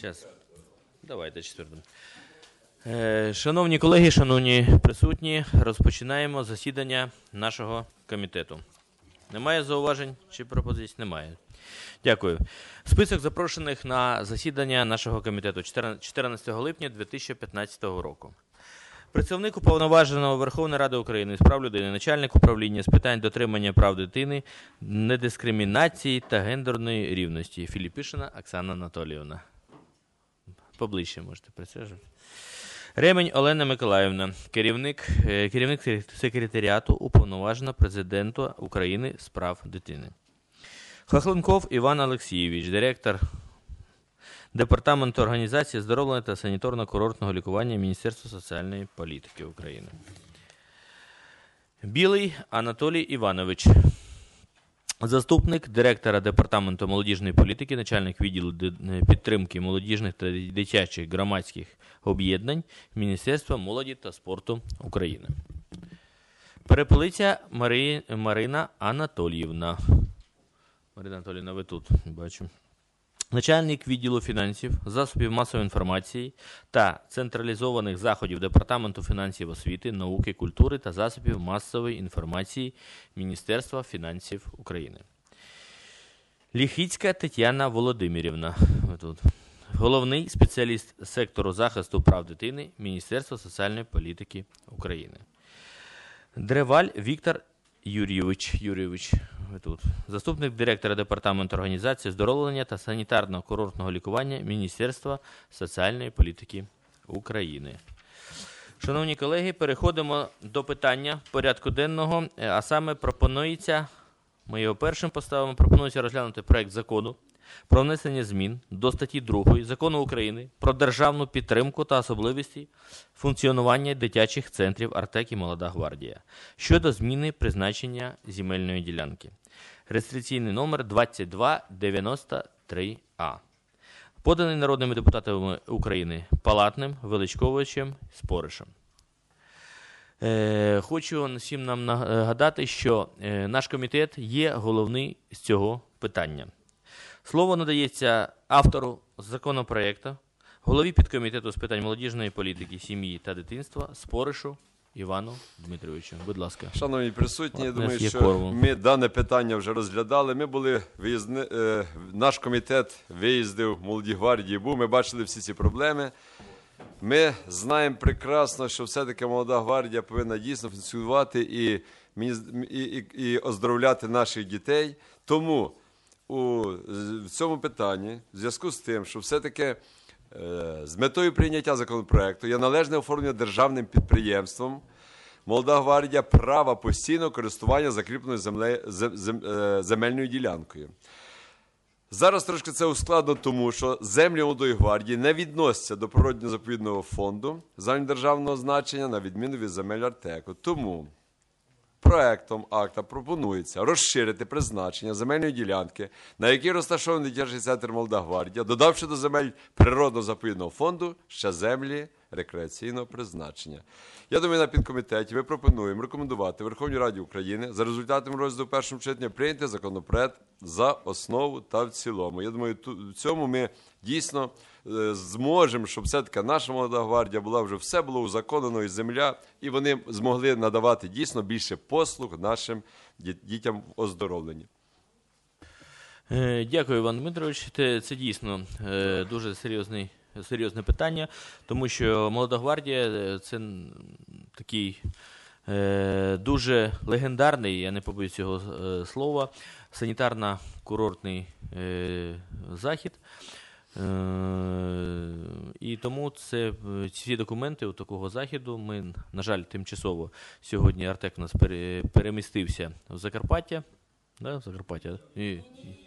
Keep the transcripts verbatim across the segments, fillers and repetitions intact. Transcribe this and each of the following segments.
Зараз. Давайте четвертим. Шановні колеги, шановні присутні, розпочинаємо засідання нашого комітету. Немає зауважень чи пропозицій? Немає. Дякую. Список запрошених на засідання нашого комітету чотирнадцятого липня дві тисячі п'ятнадцятого року. Представник Уповноваженого Верховної Ради України з прав людини, начальник управління з питань дотримання прав дитини, недискримінації та гендерної рівності. Філіпишина Оксана Анатоліївна. Поближче можете присаджувати. Ремень Олена Миколаївна, керівник, керівник секретаріату Уповноваженого Президента України з прав дитини. Хохленков Іван Олексійович, директор Департаменту організації оздоровлення та санітарно-курортного лікування Міністерства соціальної політики України. Білий Анатолій Іванович, заступник директора Департаменту молодіжної політики, начальник відділу підтримки молодіжних та дитячих громадських об'єднань Міністерства молоді та спорту України. Перепелиця Мари... Марина Анатоліївна. Марина Анатоліївна, ви тут, бачу. Начальник відділу фінансів, засобів масової інформації та централізованих заходів Департаменту фінансів освіти, науки, культури та засобів масової інформації Міністерства фінансів України. Ліхіцька Тетяна Володимирівна, тут. Головний спеціаліст сектору захисту прав дитини Міністерства соціальної політики України. Древаль Віктор Юрійович, Юрійович, ви тут. Заступник директора Департаменту організації оздоровлення та санітарно-курортного лікування Міністерства соціальної політики України. Шановні колеги, переходимо до питання порядку денного, а саме пропонується, ми його першим поставимо, пропонується розглянути проект закону про внесення змін до статті другої Закону України про державну підтримку та особливості функціонування дитячих центрів «Артек» і «Молода гвардія» щодо зміни призначення земельної ділянки. Реєстраційний номер двадцять два дев'яносто три А. Поданий народними депутатами України Палатним, Величковичем, Споришем. Е, хочу всім нам нагадати, що е, наш комітет є головний з цього питання. Слово надається автору законопроекту, голові підкомітету з питань молодіжної політики, сім'ї та дитинства Споришу Івану Дмитровичу. Будь ласка. Шановні присутні, я думаю, що корм. Ми дане питання вже розглядали. Ми були виїзни, е, наш комітет виїздив в Молодій гвардії був, ми бачили всі ці проблеми. Ми знаємо прекрасно, що все-таки Молода гвардія повинна дійсно функціонувати і, і, і, і оздоровляти наших дітей. Тому у в цьому питанні, в зв'язку з тим, що все-таки е, з метою прийняття законопроекту є належне оформлення державним підприємством Молода гвардія права постійного користування закріпленою земле, зем, зем, е, земельною ділянкою. Зараз трошки це ускладно, тому що землі Молодої гвардії не відносяться до природно-заповідного фонду загальнодержавного значення, на відміну від земель Артеку. Тому проектом акта пропонується розширити призначення земельної ділянки, на якій розташований дитячий центр «Молода гвардія», додавши до земель природно-заповідного фонду ще землі рекреаційного призначення. Я думаю, на підкомітеті ми пропонуємо рекомендувати Верховній Раді України за результатами розгляду в першому читанні прийняти законопроект за основу та в цілому. Я думаю, в цьому ми дійсно е, зможемо, щоб все-таки наша Молода гвардія була вже, все було узаконено і земля, і вони змогли надавати дійсно більше послуг нашим дітям в оздоровленні. Дякую, Іван Дмитрович. Це дійсно дуже серйозний серйозне питання, тому що Молода гвардія – це такий е, дуже легендарний, я не побоюсь цього е, слова, санітарно-курортний е, захід. Е, і тому це, ці документи у такого заходу, ми, на жаль, тимчасово сьогодні Артек у нас пере, перемістився в Закарпаття. Да, в Закарпаття. І, і...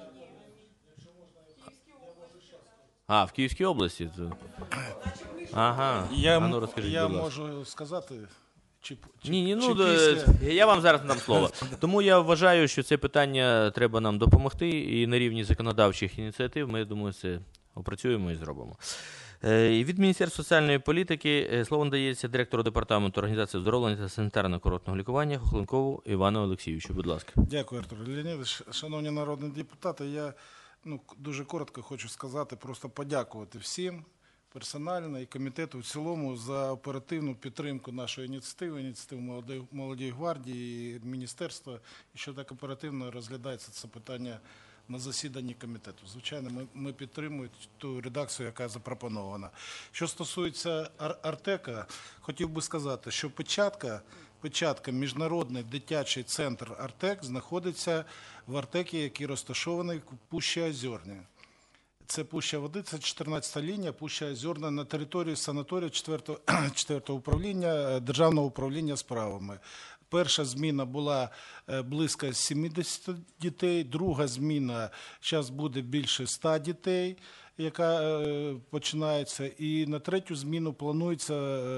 А, в Київській області? Ага. Я, а ну, розкажіть, я можу сказати, чи, чи, ні, ні, ну, чи після... я вам зараз надам слово. Тому я вважаю, що це питання треба нам допомогти, і на рівні законодавчих ініціатив ми, думаю, це опрацюємо і зробимо. Е, від Міністерства соціальної політики слово надається директору Департаменту організації оздоровлення та санітарно-курортного лікування Хохленкову Івану Олексійовичу. Будь ласка. Дякую, Артур Леонідович. Шановні народні депутати, я ну, дуже коротко хочу сказати, просто подякувати всім персонально і комітету в цілому за оперативну підтримку нашої ініціативи, ініціативи молодої, молодої гвардії і міністерства, і що так оперативно розглядається це питання на засіданні комітету. Звичайно, ми, ми підтримуємо ту редакцію, яка запропонована. Що стосується Ар Артека, хотів би сказати, що печатка, печатка Міжнародний дитячий центр Артек знаходиться в Артекі, який розташований в Пущі Озерній. Це Пуща Води, це чотирнадцята лінія, Пуща Озерна на території санаторію четвертого управління, Державного управління справами. Перша зміна була близько сімдесят дітей, друга зміна зараз буде більше ста дітей, яка починається, і на третю зміну планується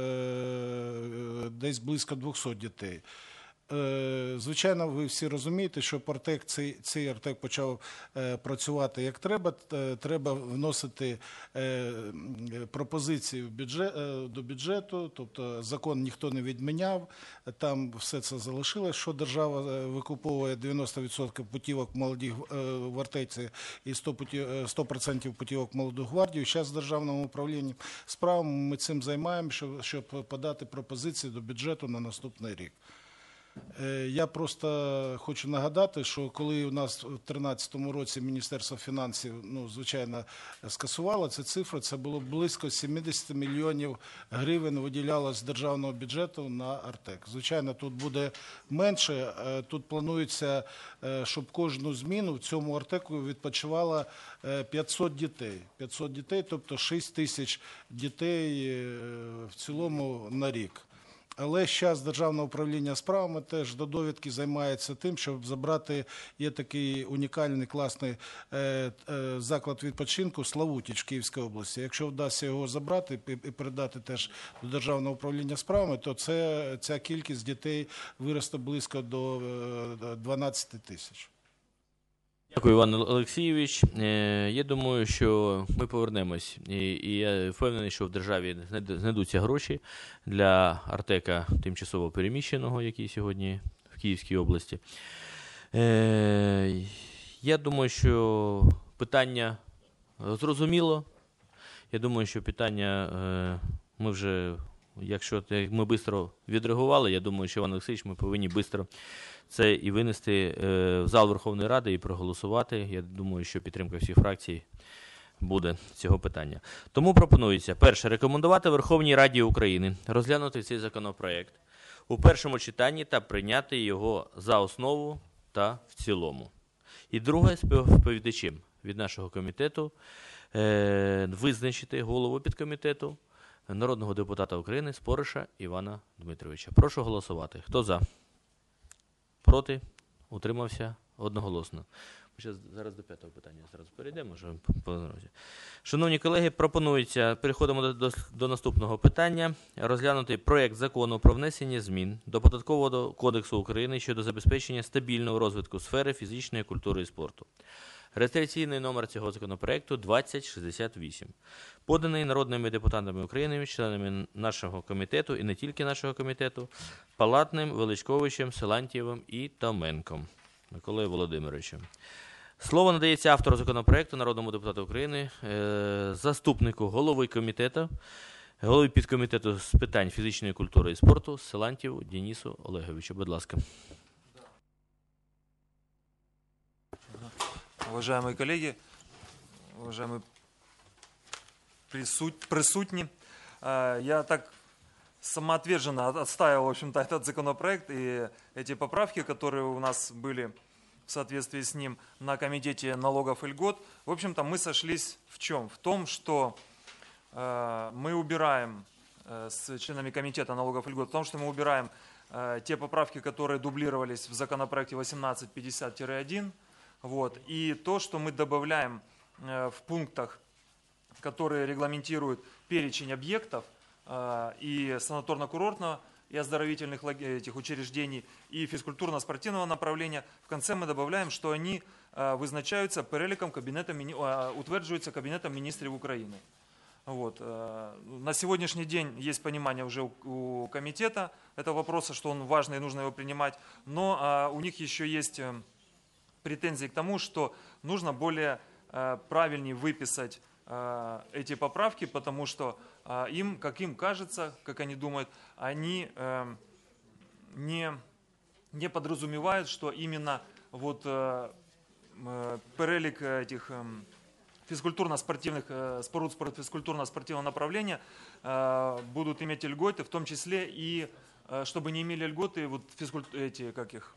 десь близько двохсот дітей. Звичайно, ви всі розумієте, що Артек, цей, цей Артек почав е, працювати як треба. Треба вносити е, пропозиції в бюджет, е, до бюджету, тобто закон ніхто не відміняв, там все це залишилось, що держава викуповує дев'яносто відсотків путівок молодих е, в Артеці і сто відсотків путівок в Молоду гвардію. Зараз в Державному управлінні справами ми цим займаємося, щоб, щоб подати пропозиції до бюджету на наступний рік. Я просто хочу нагадати, що коли у нас в дві тисячі тринадцятому році Міністерство фінансів, ну, звичайно, скасувало ці цифри, це було близько сімдесят мільйонів гривень виділялось з державного бюджету на Артек. Звичайно, тут буде менше, тут планується, щоб кожну зміну в цьому Артеку відпочивало п'ятсот дітей. п'ятсот дітей, тобто шість тисяч дітей в цілому на рік. Але зараз Державне управління справами теж до довідки займається тим, щоб забрати, є такий унікальний, класний е, е, заклад відпочинку Славутич в Київській області. Якщо вдасться його забрати і передати теж до Державного управління справами, то це, ця кількість дітей виросте близько до е, дванадцяти тисяч. Дякую, Іван Олексійович. Я думаю, що ми повернемось, і я впевнений, що в державі знайдуться гроші для Артека тимчасово переміщеного, який сьогодні в Київській області. Я думаю, що питання зрозуміло. Я думаю, що питання ми вже, якщо ми швидко відреагували, я думаю, що, Іван Олексійович, ми повинні швидко це і винести в зал Верховної Ради, і проголосувати. Я думаю, що підтримка всіх фракцій буде цього питання. Тому пропонується, перше, рекомендувати Верховній Раді України розглянути цей законопроект у першому читанні та прийняти його за основу та в цілому. І друге, співповідачем від нашого комітету визначити голову підкомітету народного депутата України Спориша Івана Дмитровича. Прошу голосувати. Хто за? Проти? Утримався? Одноголосно. Ми зараз до п'ятого питання зразу перейдемо. Вже по дорозі. Шановні колеги, пропонується, переходимо до, до, до наступного питання, розглянути проєкт закону про внесення змін до Податкового кодексу України щодо забезпечення стабільного розвитку сфери фізичної культури і спорту. Реєстраційний номер цього законопроекту двадцять шістдесят вісім. Поданий народними депутатами України, членами нашого комітету і не тільки нашого комітету, Палатним, Величковичем, Силантьєвим і Томенком Миколою Володимировичем. Слово надається автору законопроекту, народному депутату України, заступнику голови комітету, голові підкомітету з питань фізичної культури і спорту Силантьєву Денису Олеговичу. Будь ласка. Уважаемые коллеги, уважаемые присутни, я так самоотверженно отстаивал, в общем-то, этот законопроект и эти поправки, которые у нас были в соответствии с ним на Комитете налогов и льгот. В общем-то, мы сошлись в чем? В том, что мы убираем с членами Комитета налогов и льгот, в том, что мы убираем те поправки, которые дублировались в законопроекте восемнадцать пятьдесят один. Вот. И то, что мы добавляем э, в пунктах, которые регламентируют перечень объектов э, и санаторно-курортного, и оздоровительных этих учреждений, и физкультурно-спортивного направления, в конце мы добавляем, что они э, вызначаются переликом кабинета, э, утверждаются Кабинетом министров Украины. Вот. Э, на сегодняшний день есть понимание уже у, у комитета этого вопроса, что он важный и нужно его принимать, но э, у них еще есть... Э, претензии к тому, что нужно более правильнее выписать эти поправки, потому что им, как им кажется, как они думают, они не, не подразумевают, что именно вот перелик этих физкультурно-спортивных споруд физкультурно-спортивного направления будут иметь льготы, в том числе и чтобы не имели льготы вот физкульт... эти, как их,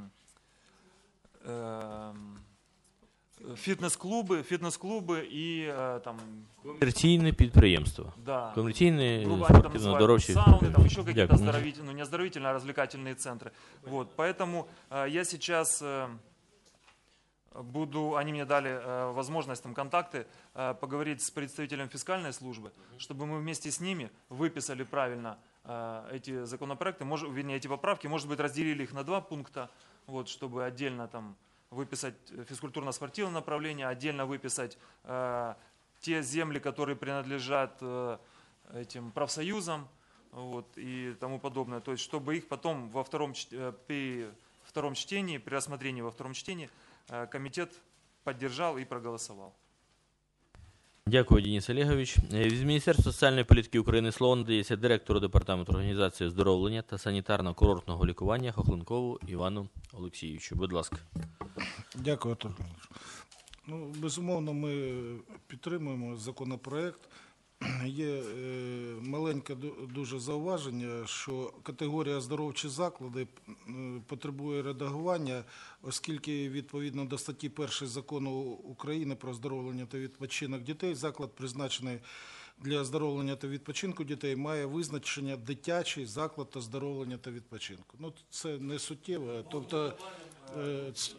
фітнес-клуби, фітнес-клуби і там комерційне підприємство. Да. Комерційне спортивно-оздоровче сауны, там еще какие-то оздоровительные, ну не оздоровительные, а развлекательные центры. Вот, поэтому э, я сейчас э, буду, они мне дали э, возможность, там, контакты, э, поговорить с представителем фискальной службы, чтобы мы вместе с ними выписали правильно э, эти законопроекты, может, вернее, эти поправки, может быть, разделили их на два пункта, вот, чтобы отдельно там выписать физкультурно-спортивное направление, отдельно выписать э, те земли, которые принадлежат э, этим профсоюзам, вот, и тому подобное. То есть, чтобы их потом во втором, э, при втором чтении, при рассмотрении во втором чтении, э, комитет поддержал и проголосовал. Дякую, Денис Олегович. Від Міністерства соціальної політики України слово надається директору Департаменту організації оздоровлення та санітарно-курортного лікування Хохленкову Івану Олексійовичу. Будь ласка. Дякую, Артур. Ну, безумовно, ми підтримуємо законопроект. Є е, маленьке дуже зауваження, що категорія оздоровчі заклади е, потребує редагування, оскільки відповідно до статті першої Закону України про оздоровлення та відпочинок дітей, заклад, призначений для оздоровлення та відпочинку дітей, має визначення дитячий заклад оздоровлення та відпочинку. Ну, це не суттєво, тобто... Е, ц...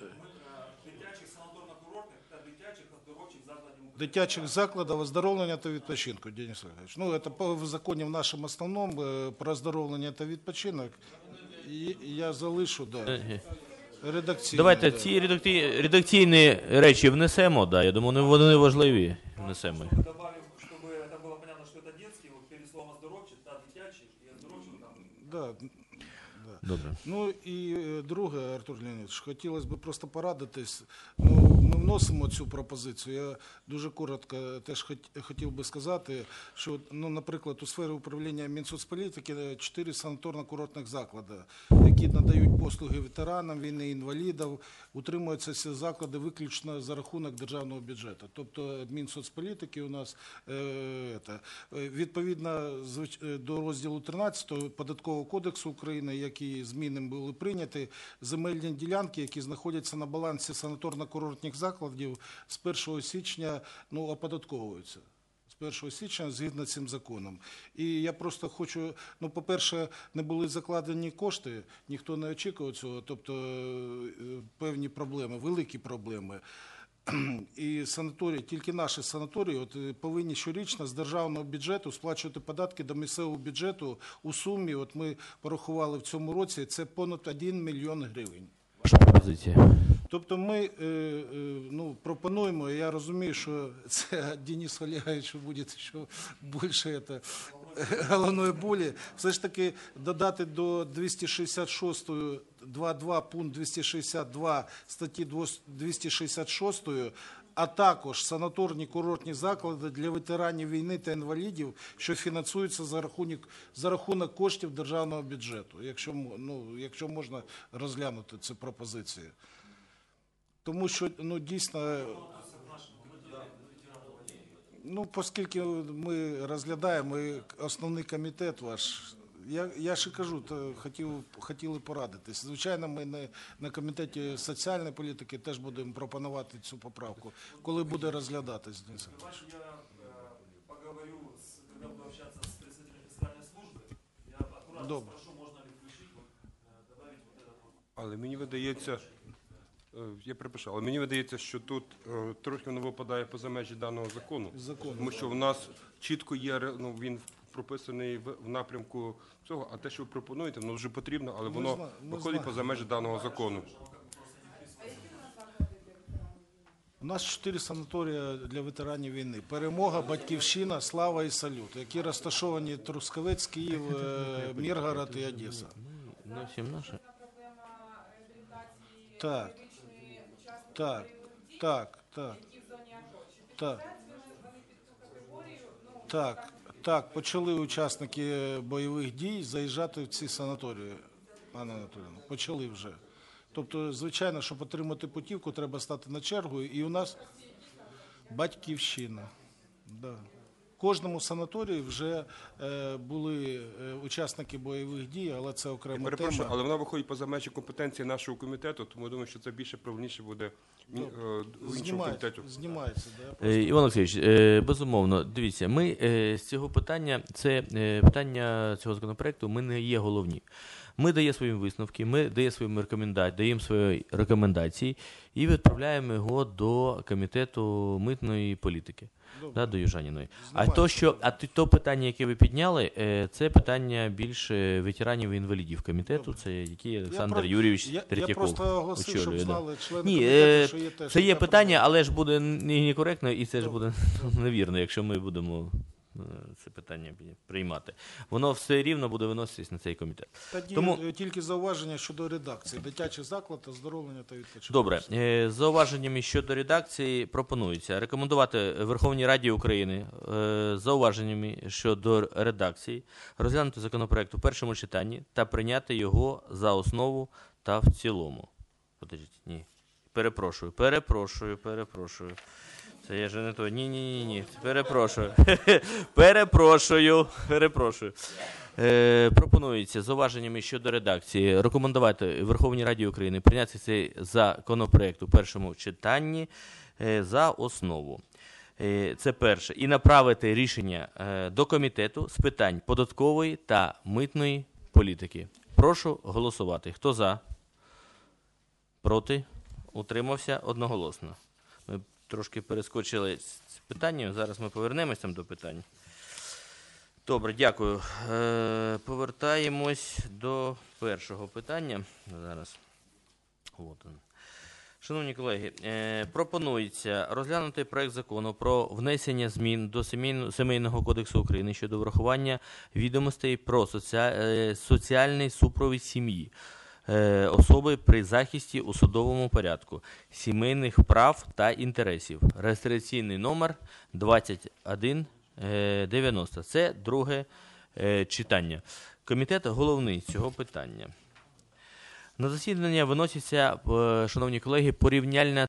Дитячих закладів оздоровлення та відпочинку, Денис Олегович. Ну, це по законі в нашому основному про оздоровлення та відпочинок. І я залишу, да, редакційно. Давайте да. ці редакційні, редакційні речі внесемо, да, я думаю, вони важливі, внесемо. Добавим, щоб це було понятно, що це дитячий, перед словом оздоровчий, та дитячий і оздоровчий там. Да. Добре. Ну і друге, Артур Леонідович, хотілося б просто порадитись. Ну, ми вносимо цю пропозицію. Я дуже коротко теж хотів би сказати, що, ну, наприклад, у сфері управління Мінсоцполітики чотири санаторно-курортних заклади, які надають послуги ветеранам війни, інвалідам, утримуються ці заклади виключно за рахунок державного бюджету. Тобто Мінсоцполітики у нас е, це, відповідно до розділу тринадцятого Податкового кодексу України, який зміни були прийняті, земельні ділянки, які знаходяться на балансі санаторно-курортних закладів, з першого січня, ну, оподатковуються. З першого січня згідно цим законом. І я просто хочу, ну, по-перше, не були закладені кошти, ніхто не очікував цього, тобто певні проблеми, великі проблеми. І санаторії, тільки наші санаторії от, повинні щорічно з державного бюджету сплачувати податки до місцевого бюджету у сумі, от ми порахували в цьому році, це понад один мільйон гривень. Ваша пропозиція. Тобто ми е, е, ну, пропонуємо, я розумію, що це Денис Олегович буде ще більше це, головної болі, все ж таки додати до двісті шістдесят шостої два два пункт двісті шістдесят два статті двісті шістдесят шостої, а також санаторні курортні заклади для ветеранів війни та інвалідів, що фінансуються за рахунок, за рахунок коштів державного бюджету, якщо, ну, якщо можна розглянути ці пропозиції. Тому що, ну, дійсно, ну, оскільки ми розглядаємо, і основний комітет ваш, я, я ще кажу, то хотів, хотіли порадитись. Звичайно, ми на, на комітеті соціальної політики теж будемо пропонувати цю поправку, коли буде розглядатись. Я поговорю, коли буду общатися з представником фіскальної служби, я акуратно спрошу, можна ли включити, додати вот этот. Але мені видається, я припишу, але мені видається, що тут е, трохи воно випадає поза межі даного закону, Закон. Тому що в нас чітко є, ну, він прописаний в, в напрямку цього, а те, що ви пропонуєте, воно вже потрібно, але воно зна, виходить поза межі даного закону. У нас чотири санаторії для ветеранів війни. Перемога, Батьківщина, Слава і Салют, які розташовані Трускавець, Київ, Миргород і Одеса. Не всім наші. Так, так, так, так. Так. Так, так, почали учасники бойових дій заїжджати в ці санаторії, Анна Анатоліївна, почали вже. Тобто, звичайно, щоб отримати путівку, треба стати на чергу, і у нас батьківщина. Да. В кожному санаторії вже е, були е, учасники бойових дій, але це окрема тема. Але вона виходить поза межі компетенції нашого комітету, тому я думаю, що це більше правильніше буде е, в іншому комітеті. Знімається, да. Іван Олексійович, е, безумовно, дивіться, ми е, з цього питання, це е, питання цього законопроекту, ми не є головні. Ми даємо свої висновки, ми даємо свої рекомендації, даємо свої рекомендації і відправляємо його до комітету митної політики, да, до Южаніної. А то, що, а то питання, яке ви підняли, це питання більше ветеранів і інвалідів комітету, це який Олександр про... Юрійович я, Третьяков я просто оголосив, щоб знали члени Ні, комітету, що є те, це є що питання, але ж буде некоректно і це ж буде невірно, якщо ми будемо це питання приймати. Воно все рівно буде виноситись на цей комітет. Тоді Тому... тільки зауваження щодо редакції. Дитячий заклад, оздоровлення та відпочинок. Добре. З зауваженнями щодо редакції пропонується рекомендувати Верховній Раді України з зауваженнями щодо редакції розглянути законопроект у першому читанні та прийняти його за основу та в цілому. Подождіть, ні. Перепрошую, перепрошую, перепрошую. Це я же не то. Ні-ні-ні, перепрошую. перепрошую, перепрошую. Е, пропонується з зауваженнями щодо редакції рекомендувати Верховній Раді України прийняти цей законопроект у першому читанні е, за основу. Е, це перше. І направити рішення е, до комітету з питань податкової та митної політики. Прошу голосувати. Хто за? Проти? Утримався одноголосно. Ми трошки перескочили з питанням, зараз ми повернемося до питань. Добре, дякую. Е, повертаємось до першого питання. Зараз. От він. Шановні колеги, е, пропонується розглянути проект закону про внесення змін до Сімейного кодексу України щодо врахування відомостей про соціаль, е, соціальний супровід сім'ї. Особи при захисті у судовому порядку, сімейних прав та інтересів. Реєстраційний номер двадцять один дев'яносто. Це друге читання. Комітет головний цього питання. На засідання виноситься, шановні колеги, порівняльна